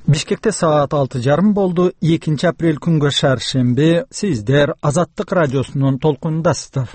Бишкекте саат 6:30 болду. 2 апрель күнгө шаршемби. Сиздер Азаттык радиосунун толкунундасыздар.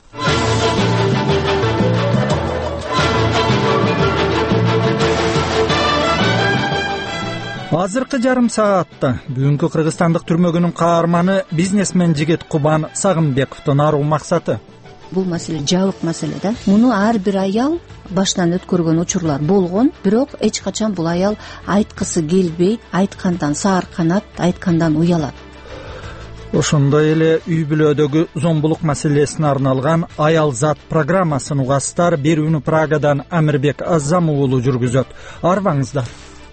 Азыркы жарым саатта бүгүнкү кыргызстандык түрмөгүнүн каарманы бизнесмен жигит Кубан Сагынбековдон аруу максаты. Бул маселе жабык маселе да. Муну ар бир аял баштан өткөргөн учурлар болгон, бирок эч качан бул аял айткысы келбейт, айткандан саарканат, айткандан уялат. Ошондой эле үй бүлөдөгү зомбулук маселесине арналган Аял зат программасын угасыздар. Берүүнү Прагадан Амирбек Аззамов уулу жүргүзөт. Арбаңыздар.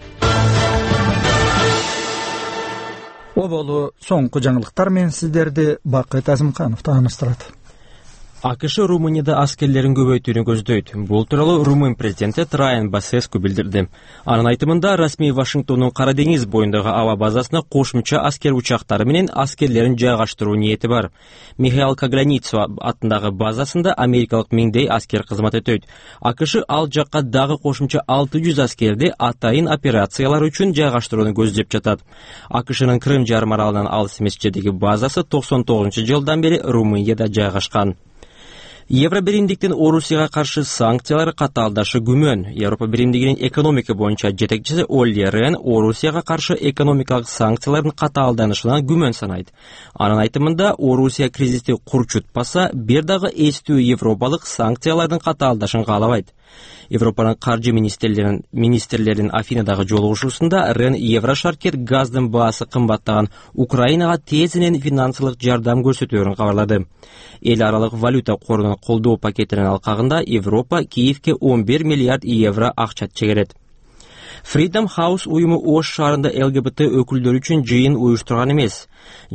Оболу соңку жаңылыктар менен сиздерди Бакыт Азимканов тааныштырат. АКШ Румынияда аскерлерин көбөйтүүнү көздөйт. Бул тууралуу Румын президенти Траян Басеску билдирди. Анын айтымында расмий Вашингтондун Кара деңиз боюндагы аба базасына кошумча аскер учактары менен аскерлерин жайгаштыруу ниети бар. Михаил Кагляницо атындагы базасында америкалык миңдей аскер кызмат этөйт. АКШ ал жакка дагы кошумча 600 аскерди атайын операциялар үчүн жайгаштырууну көздөп жатат. АКШнын Крым жарым аралынан алыс эмес жердеги базасы 99-жылдан бери Румынияда жайгашкан. Евробиримдиктин Орусияга каршы санкциялары катаалдашы күмөн. Европа биримдигинин экономика боюнча жетекчиси Олли Рен Орусияга каршы экономикалык санкциялардын катаалданышынан күмөн санайт. Анын айтымында, Орусия кризисти курчутпаса, бир дагы эстүү европалык санкциялардын катаалдашын каалабайт. Европанын каржы министрлеринин Афинадагы жолугушуусунда Рен Еврошаркет газдын баасы кымбаттаган Украинага тезинен финансылык жардам көрсөтөөрүн кабарлады. Эл аралык валюта корунун колдоо пакетинин алкагында Европа Киевке 11 миллиард евро акча чегерет. Freedom House уюму Ош шаарында ЛГБТ өкүлдөрү үчүн жыйын уюштурган эмес.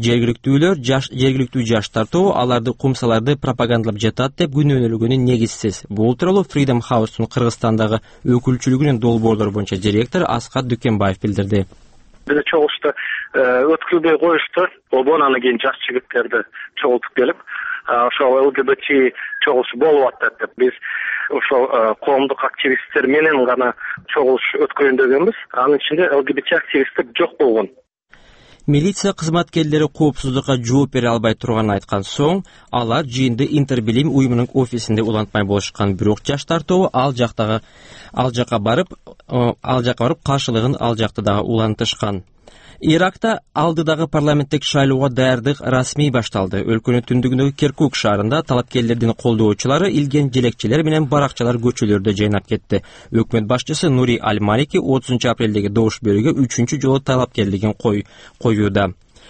Жергиликтүү жаштар тобу аларды кумсаларды пропагандалап жатат деп күнөөнөлгөнү негизсиз. Бул тууралуу Freedom House'ун Кыргызстандагы өкүлчүлүгүнүн долбоорлор боюнча директору Аскат Дүкенбаев билдирди. Бизде чогулушта өткүлбөй коюшту. Обон анан кийин жаш жигиттерди чогултуп келип, ошол ЛГБТ чогулушу болуп атат деп биз ошол коомдук активисттер менен гана чогулуш өткөрүн дегенбиз. Анын ичинде ЛГБТ активисттер жок болгон. Милиция кызматкерлери коопсуздукка жооп бере албай турганын айткан соң, алар жыйынды Интербилим уюмунун офисинде улантмай болушкан, бирок жаштар тобу ал жакка барып каршылыгын ал жакта дагы улантышкан. Иракта алдыдагы парламенттик шайлоого даярдык расмий башталды. Өлкөнүн түндүгүндөгү Киркук шаарында талапкерлердин колдоочулары илген желекчелер менен баракчалар көчөлөрдө жайнап кетти. Өкмөт башчысы Нури Аль-Малики 30 апрелдеги добуш берүүгө 3-чү жолу талапкерлигин коюуда.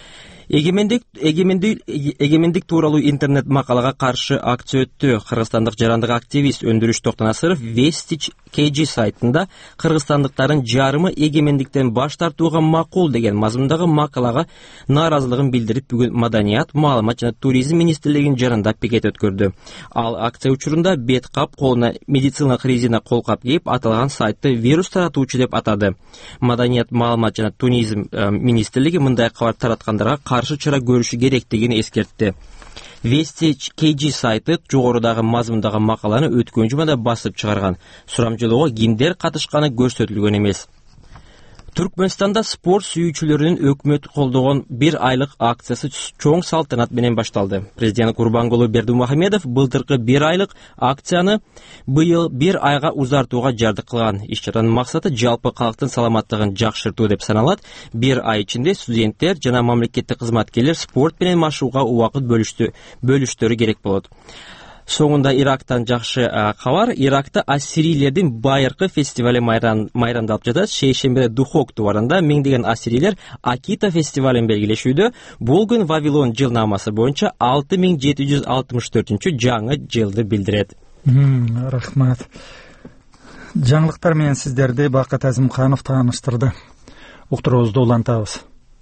Эгемендик тууралуу интернет макалага каршы акция өттү. Кыргызстандык жарандык активист Өндүрүш Токтонасыров Vestige KG сайтында кыргызстандыктардын жарымы эгемендиктен баш тартууга макул деген мазмундагы макалага нааразылыгын билдирип, бүгүн Маданият, Маалымат жана туризм министрлигинин жанында пикет өткөрдү. Ал акция учурунда бет кап, колуна медициналык резина колкап кийип, аталган сайтты вирус таратуучу деп атады. Маданият, Маалымат жана туризм министрлиги мындай кабар тараткандарга каршы чара көрүшү керектигин эскертти. Vestige KG сайты жогорудагы мазмундагы макаланы өткөн жумада басып чыгарган. Сурамжылоого кимдер катышканы көрсөтүлгөн эмес. Түркмөнстанда спорт сүйүүчүлөрүнүн өкмөт колдогон 1 айлык акциясы чоң салтанат менен башталды. Президент Курбангулы Бердимухамедов былтыркы 1 айлык акцияны быйыл 1 айга узартууга жардык кылган. Иш-чаранын максаты жалпы калктын саламаттыгын жакшыртуу деп саналат. 1 ай ичинде студенттер жана мамлекеттик кызматкерлер спорт менен машыгууга убакыт бөлүштөрү керек болот. Соңунда Ирактан жакшы кабар. Иракта ассирийлердин байыркы фестивали майрамдалып жатат. Шейшембиде Духок тубарында миңдеген ассирийлер Акита фестивалин белгилешүүдө. Бул күн Вавилон жылнамасы боюнча 6764-чү жаңы жылды билдирет. Рахмат. Жаңылыктар менен сиздерди Бакыт Азимканов тааныштырды. Уктуруубузду улантабыз.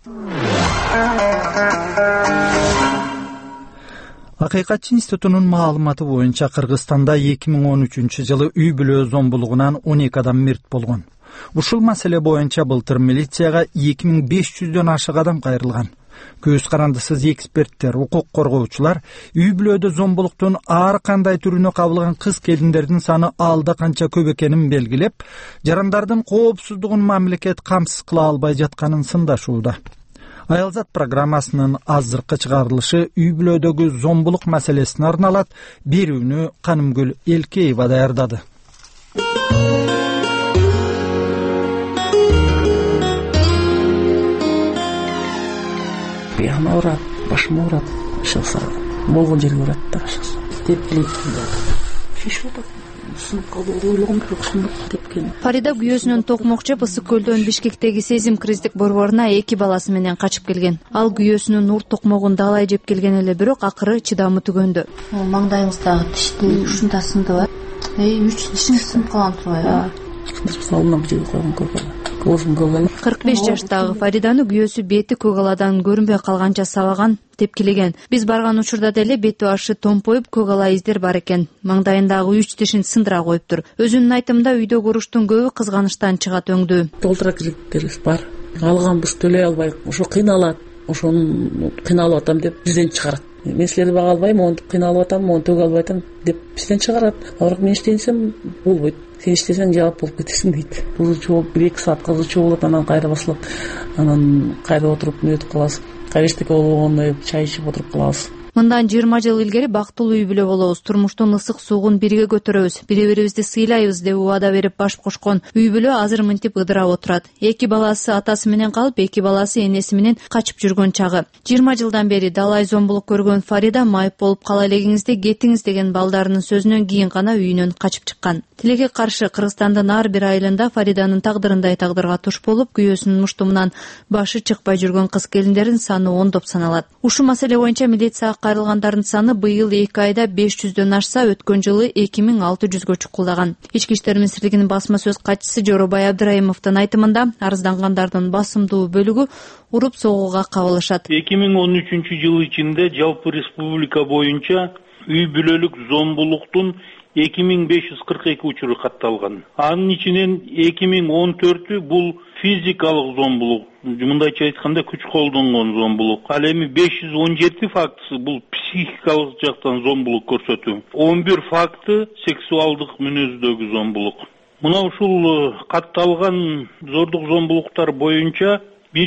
Акыйкатчы институтунун маалыматы боюнча Кыргызстанда 2013-жылы үй бүлө зомбулугунан 12 адам мерт болгон. Ушул маселе боюнча былтыр милицияга 2500дөн ашык адам кайрылган. Көз карандысыз эксперттер, укук коргоочулар үй бүлөдө зомбулуктун ар кандай түрүнө кабылган кыз келиндердин саны алда канча көп экенин белгилеп, жарандардын коопсуздугун мамлекет камсыз кыла албай жатканын сындашууда. Аялзат программасынын азыркы чыгарылышы үй бүлөдөгү зомбулук маселесине арналат. Берүүнү Канымгүл Элкеева даярдады. Аяғыма ұрады, башыма ұрады, шығса болған жерге ұрады да шығса. Тепкілейді. Шешіп отыр. Сынып қалды, ойлағым жоқ, сынып тепкен. Фарида күйөөсүнүн токмок жеп ысык көлдөн Бишкектеги Сезим криздик борборуна 2 баласы менен качып келген. Ал күйөөсүнүн ур токмогун далай жеп келген эле, бирок акыры чыдамы түгөндү. Маңдайыңыздагы тишти ушунда сындыбы? 3 тишиңиз сынып калган турбайбы? Салынам жерге койгон көп. 45 жаштагы Фариданы күйөөсү бети көгаладан көрүнбөй калганча сабаган, тепкилеген. Биз барган учурда деле бети башы томпоюп көгала издер бар экен. Маңдайындагы 3 тишин сындыра коюптур. Өзүнүн айтымында үйдөгү уруштун көбү кызганыштан чыгат өңдүү. Толтура кредиттер бар. Алганбыз төлөй албай, ошо кыйналат. Ошону кыйналып атам деп бизден чыгарат. Мен силерди бага албайм, мону кыйналып атам, мону төгө албай атам деп бизден чыгарат. Бирок мен иштесем болбойт. Сен иштесең жаап болуп кетесиң дейт. Кызы чогулуп 1-2 саат кызы чогулат, анан кайра басылат. Анан кайра отуруп нөтүп калабыз. Кайрештеке болгондой чай ичип отуруп калабыз. Мындан 20 жыл илгери бактылуу үй бүлө болобуз. Турмуштун ысык суугун бирге көтөрөбүз. Бири-бирибизди сыйлайбыз деп убада берип баш кошкон үй бүлө азыр мынтип ыдырап отурат. 2 баласы атасы менен калып, 2 баласы энеси менен качып жүргөн чагы. 20 жылдан бери далай зомбулук көргөн Фарида майып болуп кала элегиңизде кетиңиз деген балдарынын сөзүнөн кийин гана үйүнөн качып чыккан. Тилекке каршы Кыргызстандын ар бир айылында Фариданын тагдырындай тагдырга туш болуп, күйөөсүнүн муштумунан башы чыкпай жүргөн кыз келиндердин саны ондоп саналат. Ушул маселе боюнча милицияга кайрылгандардын саны быйыл 2 айда 500дөн ашса, өткөн жылы 2600гө чукулдаган. Ички иштер министрлигинин басма сөз катчысы Жоробай Абдыраимовдун айтымында, арыздангандардын басымдуу бөлүгү уруп согууга кабылышат. 2013 жыл ичинде жалпы республика боюнча үй бүлөлүк зомбулуктун 2542 учуру катталган. Анын ичинен 2014 бул физикалык зомбулук, мындайча айтканда күч колдонгон зомбулук. Ал эми 517 фактысы бул психикалык жактан зомбулук көрсөтүү. 11 факты сексуалдык мүнөздөгү зомбулук. Мына ушул катталган зордук зомбулуктар боюнча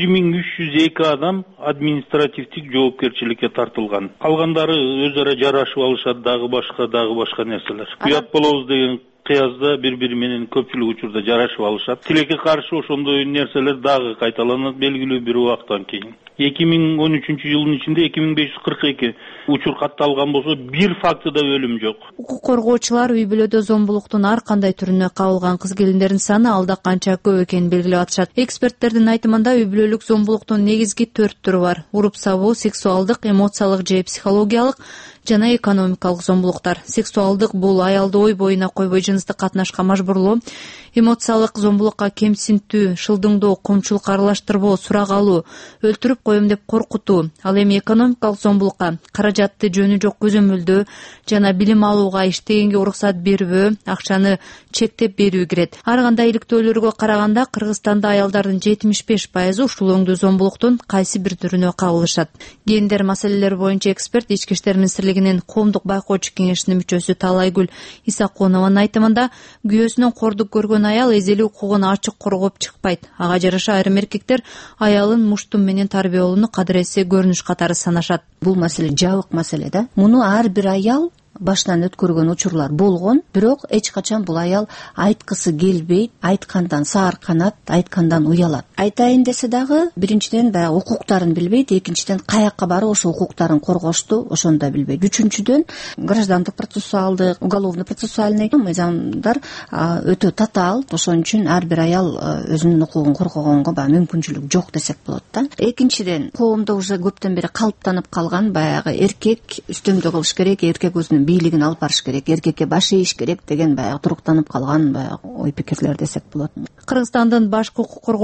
1302 адам административдик жоопкерчиликке тартылган. Калгандары өз ара жарашып алышат, дагы башка нерселер. Уят болобуз деген кыязда бири-бири менен көпчүлүк учурда жарашып алышат. Тилекке каршы ошондой нерселер дагы кайталанат белгилүү бир убактан кийин. 2013 жылдын ичинде 2542 учур катталган болсо, бир фактыда өлүм жок. Укук коргоочулар үй бүлөдө зомбулуктун ар кандай түрүнө кабылган кыз келиндердин саны алда канча көп экенин белгилеп атышат. Эксперттердин айтымында үй бүлөлүк зомбулуктун негизги 4 түрү бар. Уруп сабуу, сексуалдык, эмоциялык же психологиялык жана экономикалык зомбулуктар. Сексуалдык бул аялды ой боюна койбой жыныстык катнашка мажбурлоо, эмоциялык зомбулукка кемсинтүү, шылдыңдоо, коомчулук аралаштырбоо, сурак алуу, өлтүрүп коем деп коркутуу. Ал эми экономикалык зомбулукка каражатты жөнү жок көзөмөлдөө жана билим алууга иштегенге уруксат бербөө, акчаны чектеп берүү кирет. Ар кандай иликтөөлөргө караганда Кыргызстанда аялдардын 75% ушул өңдүү зомбулуктун кайсы бир түрүнө кабылышат. Гендер маселелери боюнча эксперт Ички иштер министрлигинин коомдук байкоочу кеңешинин мүчөсү Талайгүл Исаконованын айтымында, күйөөсүнөн кордук көргөн аял эзелүү укугун ачык коргоп чыкпайт. Ага жараша айрым эркектер аялын муштум менен тарбиялоону кадыресе көрүнүш катары санашат. Бул маселе жабык маселе да. Муну ар бир аял баштан өткөргөн учурлар болгон, бирок эч качан бул аял айткысы келбейт, айткандан саарканат, айткандан уялат. Айтайын десе дагы, биринчиден баягы укуктарын билбейт, экинчиден каякка барып ошо укуктарын коргошту, ошону да билбейт. Үчүнчүдөн граждандык процессуалдык, уголовно процессуальный мыйзамдар өтө татаал, ошон үчүн ар бир аял өзүнүн укугун коргогонго баягы мүмкүнчүлүк жок десек болот да. Экинчиден, коомдо уже көптөн бери калыптанып калган баягы эркек үстөмдө кылыш керек, эркек өзүнүн бийлигин алып барыш керек, эркекке баш ийиш керек деген баягы туруктанып калган баягы ой пикирлер десек болот. Кыргызстандын баш укук коргоочусу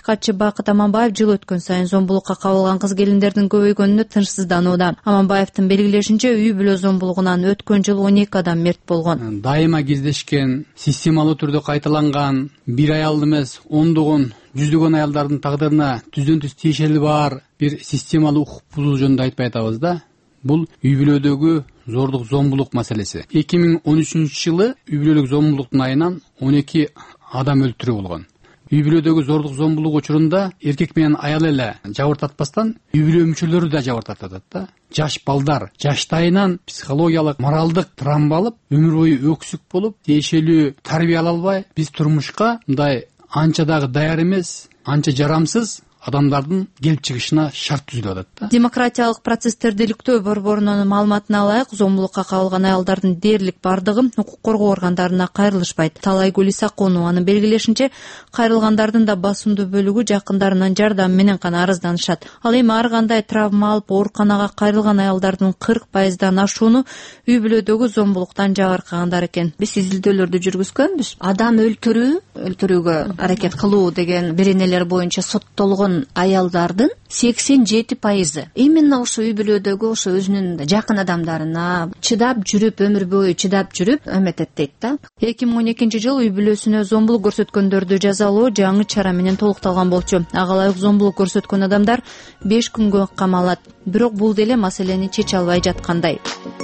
Акыйкатчы Бакыт Аманбаев жыл өткөн сайын зомбулукка кабылган кыз келиндердин көбөйгөнүнө тынчсызданууда. Аманбаевдин белгилешинче, үй бүлө зомбулугунан өткөн жылы 12 адам мерт болгон. Дайыма кездешкен, системалуу түрдө кайталанган, бир аял эмес, ондогон, жүздөгөн аялдардын тагдырына түздөн түз тиешелиги бар бир системалуу укук бузуу жөнүндө айтпай атабыз да. Бул үй бүлөдөгү зордук зомбулук маселеси. 2013 жылы үй бүлөлүк зомбулуктун айынан 12 адам өлтүрүү болгон. Үй бүлөдөгү зордук зомбулук учурунда эркек менен аял эле жабыртатпастан үй бүлө мүчөлөрү да жабыртатат да. Жаш балдар жаштайынан психологиялык, моралдык травма алып, өмүр бою өксүк болуп, тиешелүү тарбия ала албай, биз турмушка мындай анча дагы даяр эмес, анча жарамсыз адамдардын келип чыгышына шарт түзүлүп атат да. Демократиялык процесстерди иликтөө борборунун маалыматына ылайык, зомбулукка кабылган аялдардын дээрлик бардыгы укук коргоо органдарына кайрылышпайт. Талайгүл Исаконованын белгилешинче, кайрылгандардын да басымдуу бөлүгү жакындарынын жардамы менен гана арызданышат. Ал эми ар кандай травма алып ооруканага кайрылган аялдардын 40%дан ашууну үй бүлөдөгү зомбулуктан жабыркагандар экен. Биз изилдөөлөрдү жүргүзгөнбүз. Адам өлтүрүүгө аракет кылуу деген беренелер боюнча соттолгон аялдардын 87% именно ошо үй бүлөдөгү ошо өзүнүн жакын адамдарына чыдап жүрүп, өмүр бою чыдап жүрүп эметет дейт да. 2012 жылы үй бүлөсүнө зомбулук көрсөткөндөрдү жазалоо жаңы чара менен толукталган болчу. Ага ылайык зомбулук көрсөткөн адамдар 5 күнгө камалат. Бирок бул деле маселени чече албай жаткандай.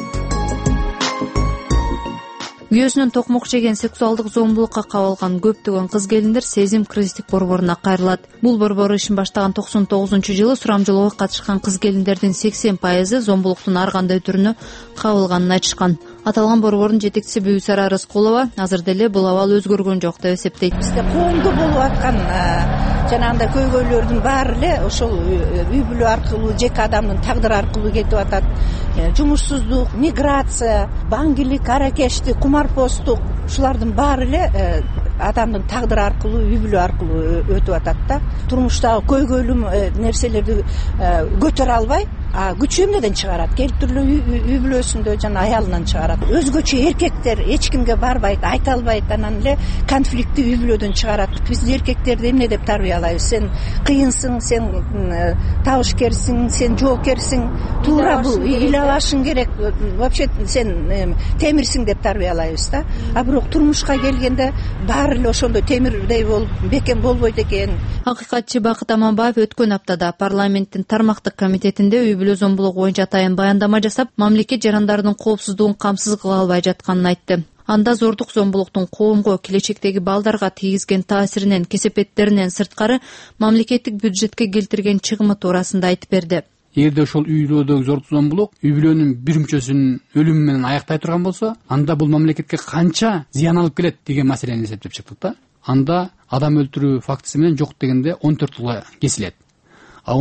Күйөөсүнөн токмок жеген сексуалдык зомбулукка кабылган көптөгөн кыз келиндер сезим кризистик борборуна кайрылат. Бул борбор ишин баштаган 99-жылы сурамжылоого катышкан кыз келиндердин 80% зомбулуктун ар кандай түрүнө кабылганын айтышкан. Аталган борбордун жетекчиси Бүйүсара Рыскулова азыр деле бул абал өзгөргөн жок деп эсептейт. Бизде коомдо болуп аткан жанагындай көйгөйлөрдүн баары эле ошол үй бүлө аркылуу, жеке адамдын тагдыры аркылуу кетип атат. Жумушсуздук, миграция, баңгилик, аракештик, кумарпоздук, ушулардын баары эле адамдын тагдыры аркылуу, үй бүлө аркылуу өтүп атат да. Турмуштагы көйгөйлүү нерселерди көтөрө албай, күчү эмнеден чыгарат? Келиптүрлө үй бүлөсүндө жана аялынан чыгарат. Өзгөчө эркектер эч кимге барбайт, айта албайт, анан эле конфликтти үй бүлөдөн чыгарат. Биз эркектерди эмне деп тарбиялайбыз? Сен кыйынсың, сен табышкерсиң, сен жоокерсиң, туура бул ыйлабашың керек. Вообще сен темирсиң деп тарбиялайбыз да. А бирок турмушка келгенде баары эле ошондой темирдей болуп, бекем болбойт экен. Акыйкатчы Бакыт Аманбаев өткөн аптада парламенттин тармактык комитетинде үй бүлө зомбулугу боюнча атайын баяндама жасап, мамлекет жарандардын коопсуздугун камсыз кыла албай жатканын айтты. Анда зордук зомбулуктун коомго, келечектеги балдарга тийгизген таасиринен, кесепеттеринен сырткары мамлекеттик бюджетке келтирген чыгымы туурасында айтып берди. Эгерде ошол үй бүлөдөгү зордук зомбулук үй бүлөнүн бир мүчөсүнүн өлүмү менен аяктай турган болсо, анда бул мамлекетке канча зыян алып келет деген маселени эсептеп чыктык да. Анда адам өлтүрүү фактысы менен жок дегенде 14 жылга кесилет. А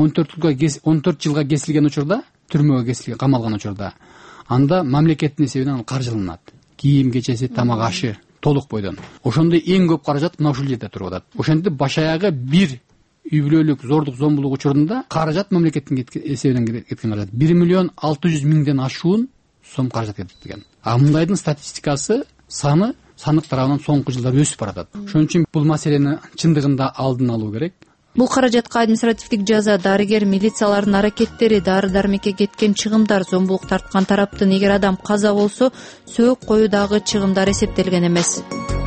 14 жылга кесилген учурда, түрмөгө кесилген, камалган учурда, анда мамлекеттин эсебинен каржыланат. Кийим кечеси, тамак ашы толук бойдон. Ошондой эң көп каражат мына ушул жерде туруп атат. Ошентип баш аягы бир үй бүлөлүк зордук зомбулук учурунда каражат мамлекеттин эсебинен кеткен каражат 1 миллион 600 миңден ашуун сом каражат кеткен. А мындайдын статистикасы саны сандык тарабынан соңку жылдары өсүп баратат. Ошон үчүн бул маселени чындыгында алдын алуу керек. Бул каражатка административдик жаза, дарыгер, милициялардын аракеттери, дары-дармекке кеткен чыгымдар, зомбулук тарткан тараптын эгер адам каза болсо, сөөгү коюудагы чыгымдар эсептелген эмес.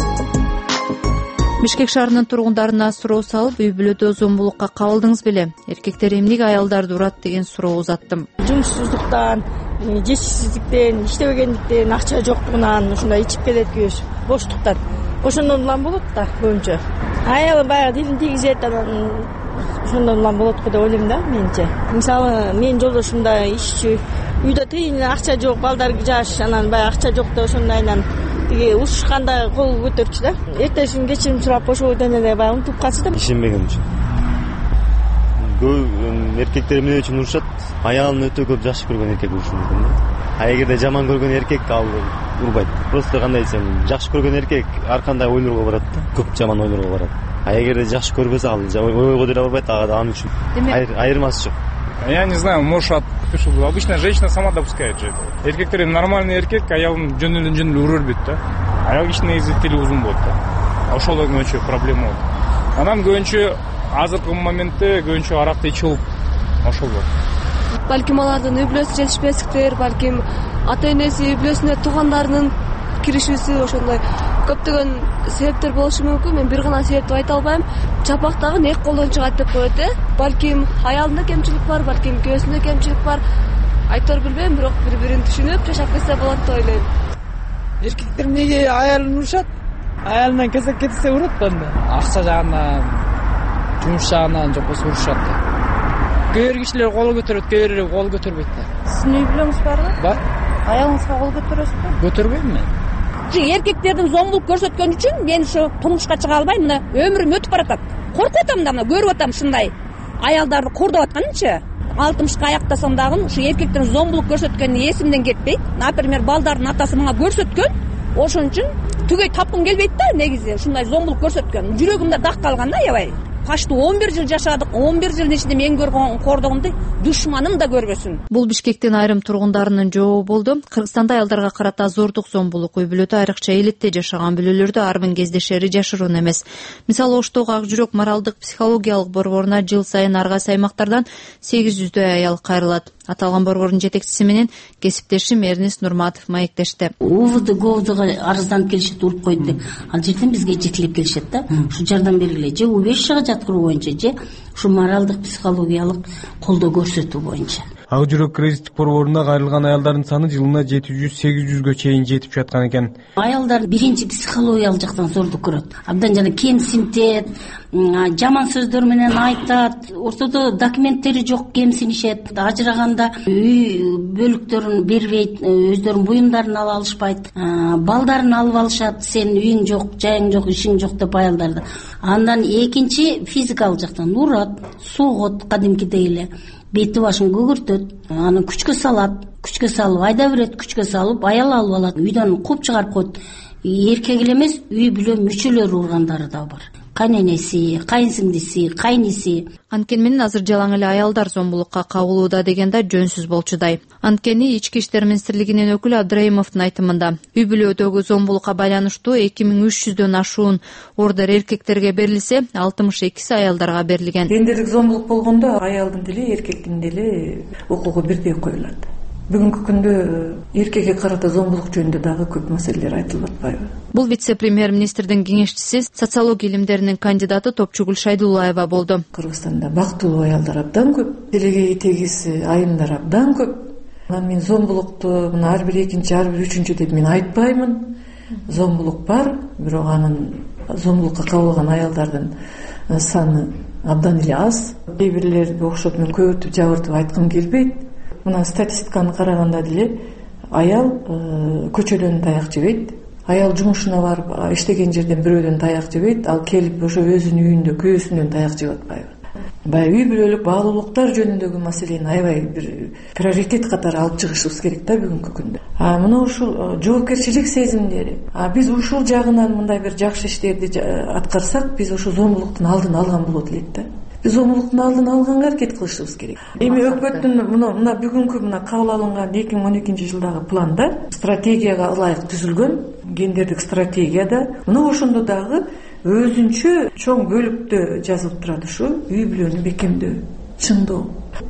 Бишкек шаарынын тургундарына суроо салып, үй бүлөдө зомбулукка кабылдыңыз беле? Эркектер эмнеге аялдарды урат деген суроо узаттым. Жумушсуздуктан, жетишсиздиктен, иштебегендиктен, акча жоктугунан ушундай ичип кетет күйөөсү, боштуктан. Ошондон улам болот да көбүнчө. Аялы баягы дилин тийгизет, анан ошондон улам болот го деп ойлойм да менче. Мисалы, менин жолдошум да ишчи, үйдө тыйын акча жок, балдар жаш, анан баягы акча жок деп ошондайынан тиги ушушканда кол көтөрчү да. Эртесин кечирим сурап ошондон эле баягы унутуп калчу да. Ишенбеген үчүн. Көп эркектер эмне үчүн урушат? Аялын өтө көп жакшы көргөн эркек урушу мүмкүн да. А эгерде жаман көргөн эркек ал урбайт. Просто кандай десем, жакшы көргөн эркек ар кандай ойлорго барат да. Көп жаман ойлорго барат. А эгерде жакшы көрбөсө ал ойго деле барбайт, ал үчүн айырмасы жок. Я не знаю, может, обычно женщина сама допускает же это. Эркектер нормальный эркек, аялын жөнүнөн урурбит да. Аял кичине изеттели узун болот да. Ошол өчү проблема болот. Анан көбүнчө азыркы моментте көбүнчө аракты ичип алып ошол болот. Балким алардын үй бүлөсү жетишпестиктер, балким ата энеси, үй бүлөсүнө туугандарынын киришүүсү, ошондой көптөгөн себептер болушу мүмкүн. Мен бир гана себепти айта албайм. Чапактагы эки колдон чыгат деп коет. Балким аялында кемчилик бар, балким күйөөсүндө кемчилик бар. Айтор билбейм, бирок бири-бирин түшүнүп жашап кетсе болот деп ойлойм. Эркектер эмнеге аялын урушат? Аялынан кезек кетсе урат анда. Акча жагынан, жумуш жагынан жокпосо урушат. Кээ бир кишилер кол көтөрөт, кээ бири кол көтөрбөйт да. Сиздин үй бүлөңүз барбы? Бар. Аялыңызга кол көтөрөсүзбү? Көтөрбөйм мен. Эркектердин зомбулук көрсөткөн үчүн мен ушу турмушка чыга албайм, мына өмүрүм өтүп баратат. Коркуп атам да, мына көрүп атам ушундай аялдарды кордоп атканынчы. 60-ка аяктасам дагы ушу эркектердин зомбулук көрсөткөнү эсимден кетпейт. Например, балдардын атасы мага көрсөткөн, ошон үчүн түгөй тапкым келбейт да, негизи ушундай зомбулук көрсөткөн. Жүрөгүмдө дак калган да, аябай. Почти 11 жыл жашадык. 11 жылдын ичинде мен көргөн кордогумду душманым да көрбөсүн. Бул Бишкектин айрым тургундарынын жообу болду. Кыргызстанда аялдарга карата зордук, зомбулук үй бүлөдө, айрыкча элитте жашаган бүлөлөрдө арбын кездешери жашыруун эмес. Мисалы, Оштогу Ак жүрөк моралдык психологиялык борборуна жыл сайын ар кайсы аймактардан 800дөй аял кайрылат. Аталган борбордун жетекчиси менен кесиптешим Эрнис Нурматов маектешти. УВД ГОВДга арызданып келишет, уруп койду деп. Ал жерден бизге жетилип келишет да. Ушу жардам бергиле, же убежищеге жаткыруу боюнча, же ушу моралдык психологиялык колдоо көрсөтүү боюнча. Ак жүрөк кризистик борборуна кайрылган аялдардын саны жылына 700-800гө чейин жетип жаткан экен. Аялдар биринчи психологиялык жактан зордук көрөт. Абдан жана кемсинтет, жаман сөздөр менен айтат, ортодо документтери жок, кемсинишет. Ажыраганда үй бөлүктөрүн бербейт, өздөрүнүн буюмдарын ала алышпайт, балдарын алып алышат, сен үйүң жок, жайың жок, ишиң жок деп аялдарды. Андан экинчи физикалык жактан урат, согот кадимкидей эле. Бети башын көгөртөт, аны күчкө салат, күчкө салып айда берет, күчкө салып аял алып алат, үйдөн кууп чыгарып коет. Эркек эле эмес, үй бүлө мүчөлөрү ургандары да бар. Кайненеси, кайынсиңдиси, кайниси. Анткени менен азыр жалаң эле аялдар зомбулукка кабылууда деген да жөнсүз болчудай. Анткени Ички иштер министрлигинин өкүлү Абдраимовдун айтымында үй бүлөдөгү зомбулукка байланыштуу 2300дөн ашуун ордер эркектерге берилсе, 62си аялдарга берилген. Гендерлик зомбулук болгондо аялдын деле, эркектин деле укугу бирдей коюлат. Бүгүнкү күндө эркекке карата зомбулук жөнүндө дагы көп маселелер айтылып атпайбы? Бул вице-премьер-министрдин кеңешчиси, социология илимдеринин кандидаты Топчугүл Шайдуллаева болду. Кыргызстанда бактылуу аялдар абдан көп, делегей тегиз айымдар абдан көп. Мен зомбулукту мына ар бир экинчи, ар бир үчүнчү деп мен айтпаймын. Зомбулук бар, бирок анын зомбулукка кабылган аялдардын саны абдан эле аз. Кээ бирлерге окшоп мен көбүртүп жабыртып айткым келбейт. Мына статистиканы караганда деле аял көчөдөн таяк жебейт. Аял жумушуна барып иштеген жерден бирөөдөн таяк жебейт, ал келип ошо өзүнүн үйүндө күйөөсүнөн таяк жеп атпайбы. Баягы үй бүлөлүк баалуулуктар жөнүндөгү маселени аябай бир приоритет катары алып чыгышыбыз керек да бүгүнкү күндө. Мына ушул жоопкерчилик сезимдери. Биз ушул жагынан мындай бир жакшы иштерди аткарсак, биз ошо зомбулуктун алдын алган болот элек да. Биз зомбулуктун алдын алганга аракет кылышыбыз керек. Эми өкмөттүн мына бүгүнкү кабыл алынган 2012-жылдагы планда стратегияга ылайык түзүлгөн гендердик стратегияда мына ошондо дагы өзүнчө чоң бөлүктө жазылып турат ушу үй бүлөнү бекемдөө, чыңдоо.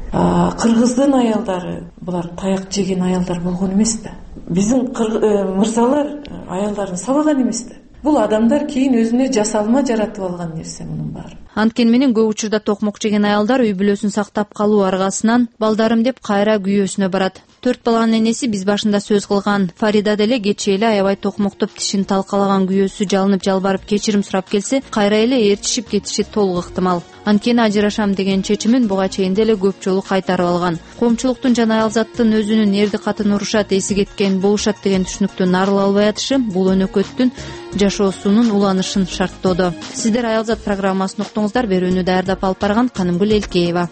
Кыргыздын аялдары булар таяк жеген аялдар болгон эмес да. Биздин мырзалар аялдарын сабаган эмес да. Бул адамдар кийин өзүнө жасалма жаратып алган нерсе мунун баары. Анткени менен көп учурда токмок жеген аялдар үй бүлөсүн сактап калуу аргасынан балдарым деп кайра күйөөсүнө барат. 4 баланын энеси биз башында сөз кылган Фарида деле кечээ эле аябай токмоктоп тишин талкалаган күйөөсү жалынып жалбарып кечирим сурап келсе, кайра эле ээрчишип кетиши толук ыктымал. Анткени ажырашам деген чечимин буга чейин деле көп жолу кайтарып алган. Коомчулуктун жана аялзаттын өзүнүн эрди катын урушат, эси кеткен болушат деген түшүнүктөн арыла албай атышы бул өнөкөттүн жашоосунун уланышын шарттоодо. Сиздер Аялзат программасын уктуңуздар. Берүүнү даярдап алып барган Канымгүл Элкеева.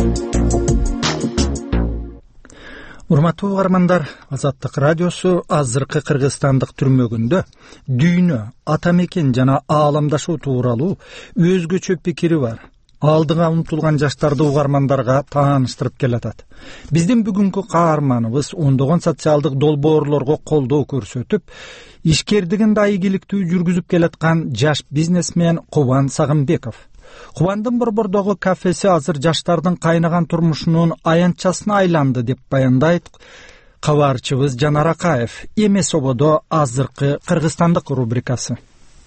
Урматтуу угармандар, Азаттык радиосу азыркы кыргызстандык түрмөгүндө дүйнө, ата мекен жана ааламдашуу тууралуу өзгөчө пикири бар, алдыга умтулган жаштарды угармандарга тааныштырып келатат. Биздин бүгүнкү каарманыбыз ондогон социалдык долбоорлорго колдоо көрсөтүп, ишкердигин да ийгиликтүү жүргүзүп келаткан жаш бизнесмен Кубан Сагынбеков. Кубандын борбордогу кафеси азыр жаштардын кайнаган турмушунун аянтчасына айланды деп баяндайт кабарчыбыз Жанар Акаев. Эмес ободо азыркы кыргызстандык рубрикасы.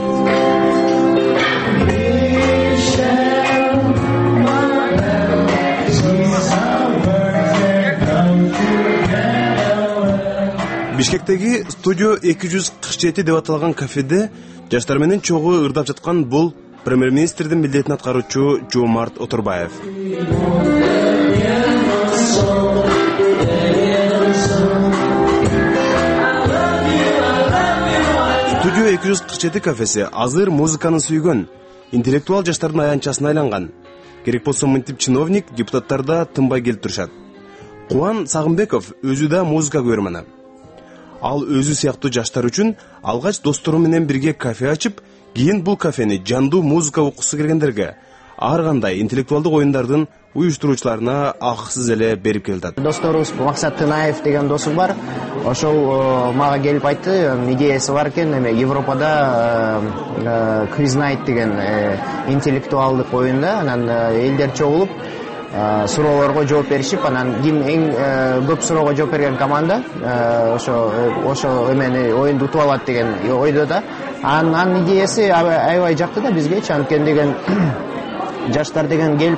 Бишкектеги студио 247 деп аталган кафеде жаштар менен чогуу ырдап жаткан бул премьер-министрдин милдетин аткаруучу Жомарт Отурбаев. Студио 247 кафеси азыр музыканы сүйгөн, интеллектуал жаштардын аянтчасына айланган. Керек болсо мынтип чиновник, депутаттар да тынбай келип турушат. Кубан Сагынбеков өзү да музыка көрмөмү. Ал өзү сыяктуу жаштар үчүн алгач достору менен бирге кафе ачып, кийин бул кафени жандуу музыка уккусу келгендерге ар кандай интеллектуалдык оюндардын уюштуруучуларына акысыз эле берип келатат. Досторубуз Максат Тынаев деген досум бар. Ошол мага келип айтты, идеясы бар экен, эме Европада Quiz Night деген интеллектуалдык оюнда, анан элдер чогулуп суроолорго жооп беришип, анан ким эң көп суроого жооп берген команда ошо эмени оюнду утуп алат деген ойдо да. Анын идеясы аябай жакты да бизге, анткени деген жаштар деген келип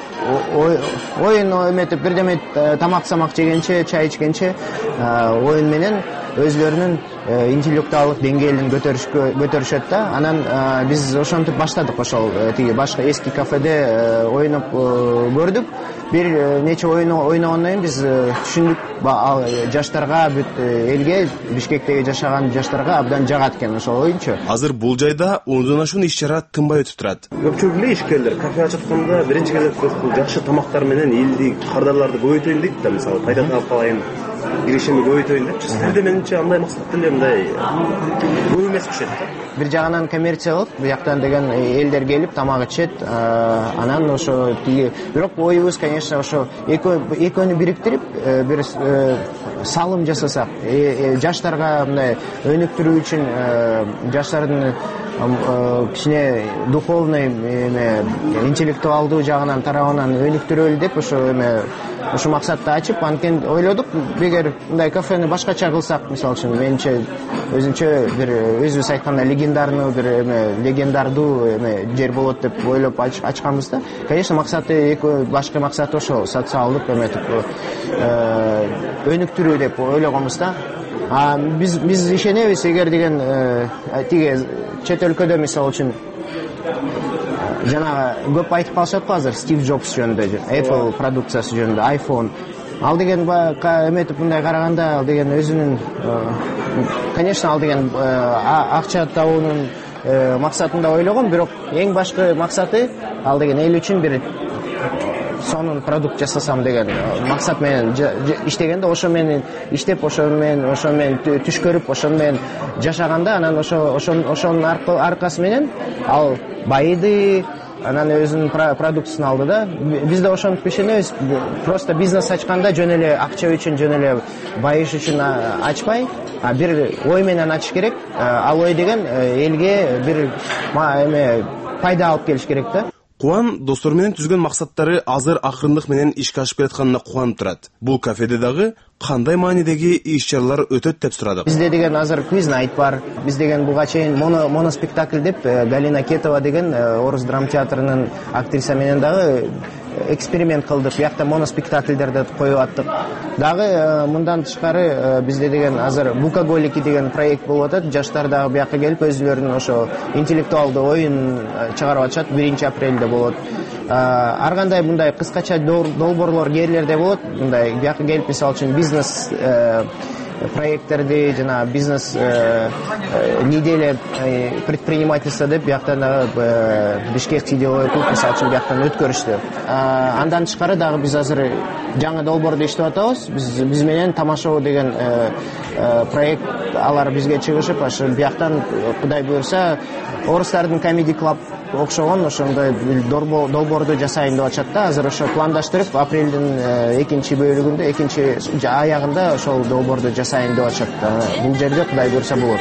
оюн эметип бирдеме тамак жегенче, чай ичкенче оюн менен өзлөрүнүн интеллектуалдык деңгээлин көтөрүшөт да. Анан биз ошентип баштадык. Ошол тиги башка эски кафеде ойноп көрдүк. Бир нече оюн ойногондон кийин биз түшүндүк, жаштарга, бүт элге, Бишкектеги жашаган жаштарга абдан жагат экен ошол оюнчу. Азыр бул жайда 10 ашуун иш-чара тынбай өтүп турат. Көпчүлүк эле ишкерлер кафе ачатканда биринчи кезекте жакшы тамактар менен элди, кардарларды көбөйтөйүн дейт да, мисалы пайда таап калайын, киришимди көбөйтөйүн деп. Сизде менимче андай максат деле мындай көп эмес окшойт да. Бир жагынан коммерциялык, бул жактан деген элдер келип тамак ичет, анан ошо тиги бирок оюбуз, конечно, ошо экөөнү бириктирип, бир салым жасасак, жаштарга мындай өнүктүрүү үчүн, жаштардын кичине духовный интеллектуалдуу жагынан тарабынан өнүктүрөлү деп ошо максатты ачып, анткени ойлодук, эгер мындай кафени башкача кылсак, мисалы үчүн менимче өзүнчө бир өзүбүз айтканда легендардуу жер болот деп ойлоп ачканбыз да. Конечно, максаты башкы максаты ошол социалдык өнүктүрүү деп ойлогонбуз да. Биз ишенебиз, эгер деген тиги чет өлкөдө мисалы үчүн жанагы көп айтып калышат го азыр Стив Джобс жөнүндө, Apple продукциясы жөнүндө, iPhone. Ал деген эметип мындай караганда, ал деген өзүнүн, конечно, ал деген акча табуунун максатында ойлогон, бирок эң башкы максаты ал деген эл үчүн бир сонун продукт жасасам деген максат менен иштегенде, ошо менен иштеп, ошо менен түш көрүп, ошо менен жашаганда, анан ошонун аркасы менен ал байыды, анан өзүнүн продукциясын алды да. Биз да ошентип ишенебиз. Просто бизнес ачканда жөн эле акча үчүн, жөн эле байыш үчүн ачпай, бир ой менен ачыш керек. Ал ой деген элге бир пайда алып келиш керек да. Кубан достор менен түзгөн максаттары азыр акырындык менен ишке ашып келатканына кубанып турат. Бул кафеде дагы кандай маанидеги иш-чаралар өтөт деп сурадык. Бизде деген азыр Quiz Night бар. Биз деген буга чейин моноспектакль деп Галина Кетова деген Орус драма театрынын актриса менен дагы эксперимент кылдык. Буякта моноспектакльдерди коюп аттык. Дагы мындан тышкары бизде деген азыр Букаголики деген проект болуп атат. Жаштар дагы буякка келип өзүлөрүнүн ошо интеллектуалдуу оюн чыгарып атышат. 1-апрелде болот. Ар кандай мындай кыскача долбоорлор жерлерде болот. Мындай буякка келип, мисалы үчүн бизнес проекттерди, жана бизнес неделя предпринимательства деп бияктан Бишкек деловой клуб мисалы үчүн бияктан өткөрүштү. Андан тышкары дагы биз азыр жаңы долбоорду иштеп атабыз. Биз менен Тамашоо деген проект, алар бизге чыгышып, ошо бияктан Кудай буйрса орустардын Comedy Club окшогон ошондой долбоорду жасайын деп атышат да. Азыр ошо пландаштырып, апрелдин 2-бөлүгүндө, 2-аягында ошол долбоорду жасайын деп атышат. Бул жерде Кудай буйрса болот.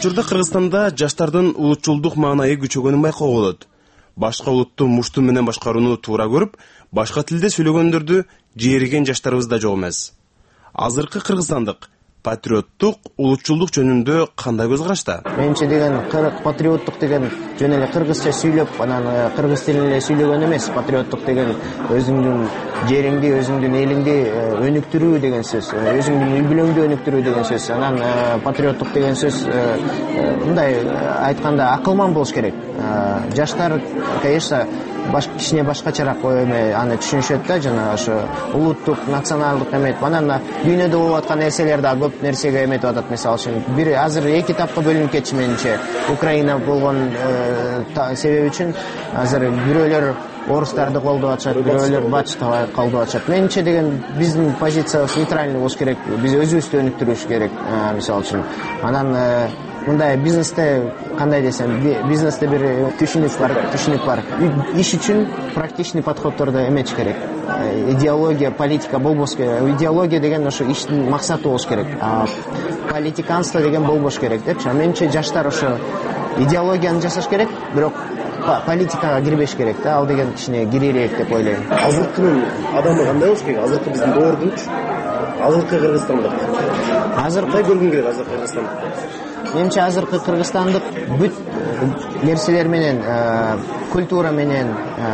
учурда Кыргызстанда жаштардын улутчулдук маанайы күчөгөнүн байкоого болот. Башка улутту мушту менен башкарууну туура көрүп, башка тилде сүйлөгөндөрдү жээриген жаштарыбыз да жок эмес. Азыркы кыргызстандык патриоттук, улутчулдук жөнүндө кандай көз карашта? Менимче деген патриоттук деген жөн эле кыргызча сүйлөп, анан кыргыз тилинде сүйлөгөн эмес. Патриоттук деген өзүңдүн жериңди, өзүңдүн элиңди өнүктүрүү деген сөз, өзүңдүн үй бүлөңдү өнүктүрүү деген сөз. Анан патриоттук деген сөз мындай айтканда акылман болуш керек. Жаштар, конечно, кичине башкачараак аны түшүнүшөт да, жана ошо улуттук, националдык эметип, анан дүйнөдө болуп аткан нерселер да көп нерсеге эметип атат. Мисалы үчүн, азыр эки тапка бөлүнүп кетчү менимче. Украина болгон себеби үчүн азыр бирөөлөр орустарды колдоп атышат, бирөөлөр батышты колдоп атышат. Менимче деген биздин позициябыз нейтральный болуш керек. Биз өзүбүздү өнүктүрүш керек, мисалы үчүн. Анан мындай бизнесте, кандай десем, бизнесте бир түшүнүк бар. Иш үчүн практичный подходдорду эметиш керек. Идеология, политика болбош керек. Идеология деген ошо иштин максаты болуш керек. Политиканство деген болбош керек депчи. Менимче жаштар ошо идеологияны жасаш керек, бирок политикага кирбеш керек да. Ал деген кичине кирерээк деп ойлойм. Азыркынын адамы кандай болуш керек? Азыркы биздин доордунчу, азыркы Кыргызстандык. Кандай көргүн келет азыркы Кыргызстандык? Менимче азыркы кыргызстандык бүт нерселер менен, культура менен,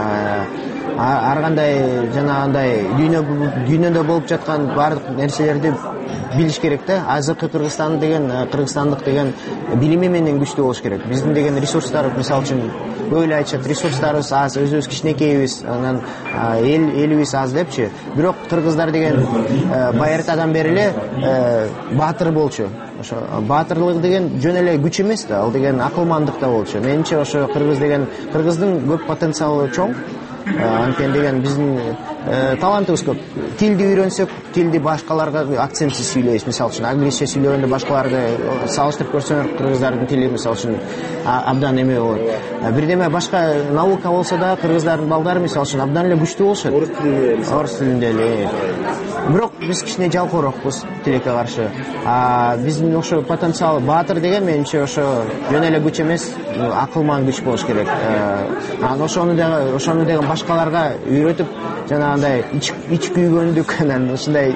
ар кандай жанагындай дүйнөдө болуп жаткан баардык нерселерди билиш керек да. Азыркы кыргызстандык деген билими менен күчтүү болуш керек. Биздин деген ресурстар, мисалы үчүн, көп эле айтышат, ресурстарыбыз аз, өзүбүз кичинекейбиз, анан элибиз аз депчи. Бирок кыргыздар деген байыртадан бери эле баатыр болчу. Ошо баатырлык деген жөн эле күч эмес да, ал деген акылмандык да болчу. Менимче ошо кыргыздын көп потенциалы чоң. Анткени деген биздин талантыбыз көп. Тилди үйрөнсөк, тилди башкаларга акцентсиз сүйлөйбүз. Мисалы үчүн, англисче сүйлөгөндө башкаларды салыштырып көрсөңөр, кыргыздардын тили мисалы үчүн абдан эме болот. Бирдеме башка наука болсо да, кыргыздардын балдары мисалы үчүн абдан эле күчтүү болушат. Орус тилинде эле. Бирок биз кичине жалкоорокпуз тилекке каршы. Биздин ошо потенциал баатыр деген менимче ошо жөн эле күч эмес, акылман күч болуш керек. Анан ошону деген башкаларга үйрөтүп, жанагындай ич күйгөндүк, анан ушундай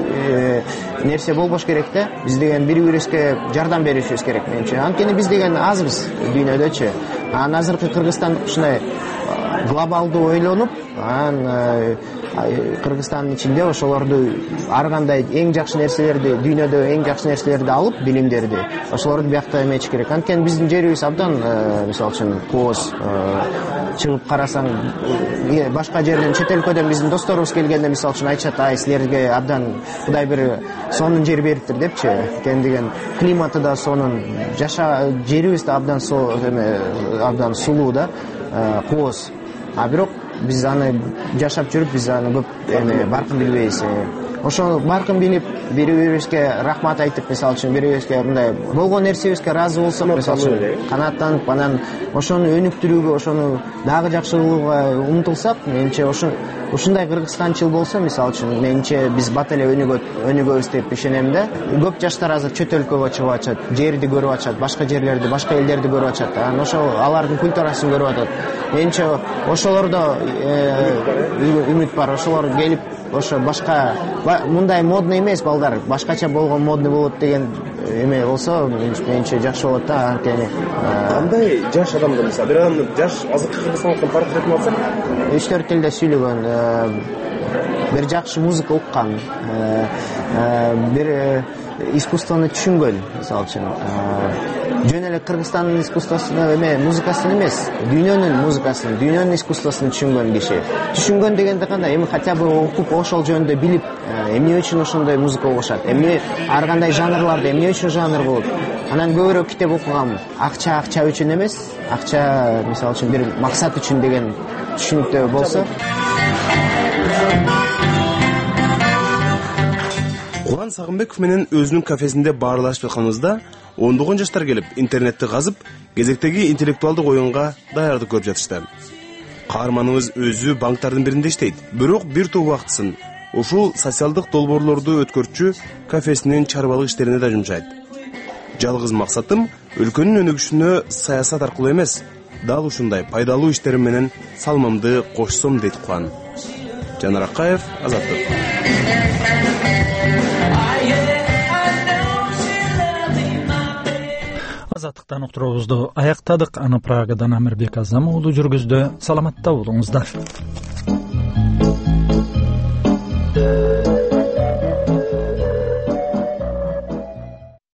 нерсе болбош керек да. Биз деген бири-бирибизге жардам беришибиз керек менимче. Анткени биз деген азбыз дүйнөдөчү. Анан азыркы Кыргызстандык ушундай глобалдуу ойлонуп, анан Кыргызстандын ичинде ошолорду ар кандай эң жакшы нерселерди, дүйнөдө эң жакшы нерселерди алып, билимдерди, ошолорду биякта эметиш керек. Анткени биздин жерибиз абдан, мисалы үчүн, кооз. Чыгып карасаң, башка жерден, чет өлкөдөн биздин досторубуз келгенде, мисалы үчүн, айтышат, силерге абдан Кудай бир сонун жер бериптир депчи. Анткени деген климаты да сонун, жерибиз да абдан сулуу да, кооз. Бирок биз аны жашап жүрүп, биз аны көп баркын билбейбиз. Ошону баркын билип, бири-бирибизге рахмат айтып, мисалы үчүн, бири-бирибизге мындай болгон нерсебизге ыраазы болсок, мисалы үчүн, канааттанып, анан ошону өнүктүрүүгө, ошону дагы жакшы кылууга умтулсак, менимче ушундай кыргызстанчыл болсо, мисалы үчүн, менимче биз бат эле өнүгөбүз деп ишенем да. Көп жаштар азыр чет өлкөгө чыгып атышат, жерди көрүп атышат, башка жерлерди, башка элдерди көрүп атышат. Анан ошо алардын культурасын көрүп атат. Менимче ошолордо үмүт бар. Ошолор келип, ошо башка мындай модный эмес балдар, башкача болгон модный болот деген эме болсо, менимче жакшы болот да. Анткени кандай жаш адамды, мисалы, бир адамдын жаш азыркы Кыргызстандын портретин алсак, 3-4 тилде сүйлөгөн, бир жакшы музыка уккан, бир искусствону түшүнгөн, мисалы үчүн, жөн эле Кыргызстандын искусствосун музыкасын эмес, дүйнөнүн музыкасын, дүйнөнүн искусствосун түшүнгөн киши. Түшүнгөн дегенде кандай, хотя бы окуп, ошол жөнүндө билип, эмне үчүн ошондой музыка угушат, эмне ар кандай жанрларда эмне үчүн жанр болот. Анан көбүрөөк китеп окугам, акча үчүн эмес, акча, мисалы үчүн, бир максат үчүн деген түшүнүктө болсо. Кубан Сагынбеков менен өзүнүн кафесинде баарлашып жатканыбызда ондогон жаштар келип интернетти казып, кезектеги интеллектуалдык оюнга даярдык көрүп жатышты. Каарманыбыз өзү банктардын биринде иштейт, бирок бир топ убактысын ушул социалдык долбоорлорду өткөрчү кафесинин чарбалык иштерине да жумшайт. жалгыз максатым өлкөнүн өнүгүшүнө саясат аркылуу эмес, дал ушундай пайдалуу иштерим менен салмамды кошсом дейт Кубан. Жанар Акаев, Азаттык. Азаттыктан уктуруубузду аяктадык. Аны Прагадан Амирбек Азам уулу жүргүздү. Саламатта болуңуздар.